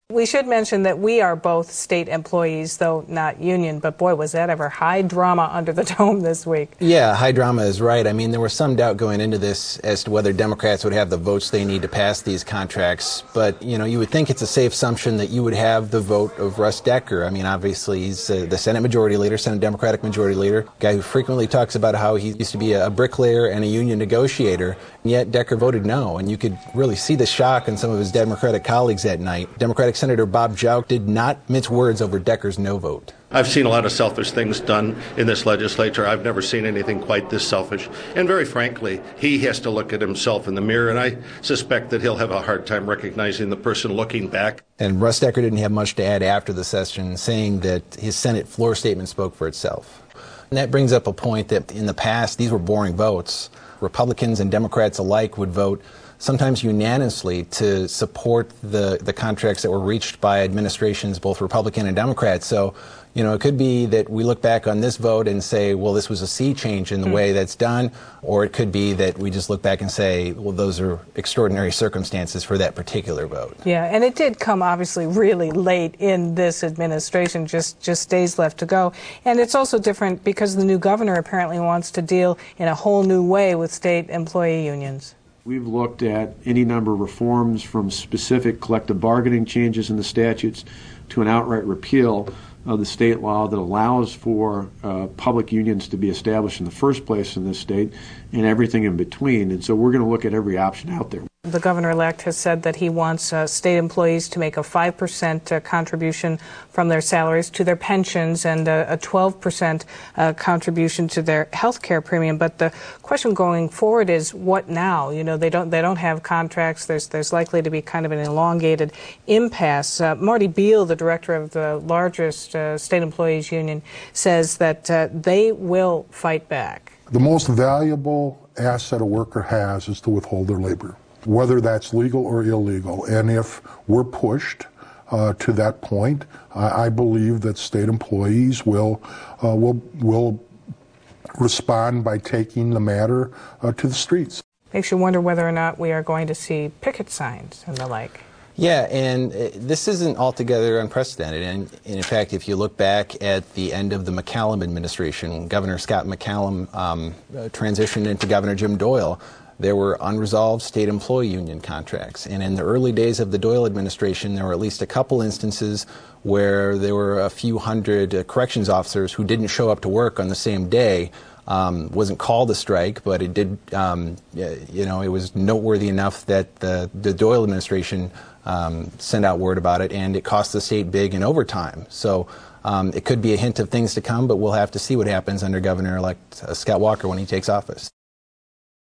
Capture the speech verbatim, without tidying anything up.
We should mention that we are both state employees, though not union, but boy, was that ever high drama under the dome this week. Yeah, high drama is right. I mean, there was some doubt going into this as to whether Democrats would have the votes they need to pass these contracts. But, you know, you would think it's a safe assumption that you would have the vote of Russ Decker. I mean, obviously, he's uh, the Senate Majority Leader, Senate Democratic Majority Leader, guy who frequently talks about how he used to be a bricklayer and a union negotiator. And yet Decker voted no, and you could really see the shock in some of his Democratic colleagues that night. Democratic Senator Bob Jauch did not mince words over Decker's no vote. I've seen a lot of selfish things done in this legislature. I've never seen anything quite this selfish. And very frankly, he has to look at himself in the mirror, and I suspect that he'll have a hard time recognizing the person looking back. And Russ Decker didn't have much to add after the session, saying that his Senate floor statement spoke for itself. And that brings up a point that in the past, these were boring votes. Republicans and Democrats alike would vote sometimes unanimously to support the, the contracts that were reached by administrations, both Republican and Democrat. So, you know, it could be that we look back on this vote and say, well, this was a sea change in the mm. way that's done, or it could be that we just look back and say, well, those are extraordinary circumstances for that particular vote. Yeah, and it did come obviously really late in this administration, just, just days left to go. And it's also different because the new governor apparently wants to deal in a whole new way with state employee unions. We've looked at any number of reforms, from specific collective bargaining changes in the statutes to an outright repeal of the state law that allows for uh, public unions to be established in the first place in this state, and everything in between. And so we're going to look at every option out there. The governor-elect has said that he wants uh, state employees to make a five percent uh, contribution from their salaries to their pensions and uh, a twelve percent uh, contribution to their health care premium. But the question going forward is, what now? You know, they don't they don't have contracts. There's there's likely to be kind of an elongated impasse. Uh, Marty Beal, the director of the largest uh, state employees union, says that uh, they will fight back. The most valuable asset a worker has is to withhold their labor, whether that's legal or illegal. And if we're pushed uh, to that point, I, I believe that state employees will uh, will will respond by taking the matter uh, to the streets. Makes you wonder whether or not we are going to see picket signs and the like. Yeah, and uh, this isn't altogether unprecedented. And, and in fact, if you look back at the end of the McCallum administration, Governor Scott McCallum um, uh, transitioned into Governor Jim Doyle, there were unresolved state employee union contracts. And in the early days of the Doyle administration, there were at least a couple instances where there were a few hundred uh, corrections officers who didn't show up to work on the same day. Um, wasn't called a strike, but it did, um, you know, it was noteworthy enough that the, the Doyle administration um, sent out word about it, and it cost the state big in overtime. So um, it could be a hint of things to come, but we'll have to see what happens under Governor-elect uh, Scott Walker when he takes office.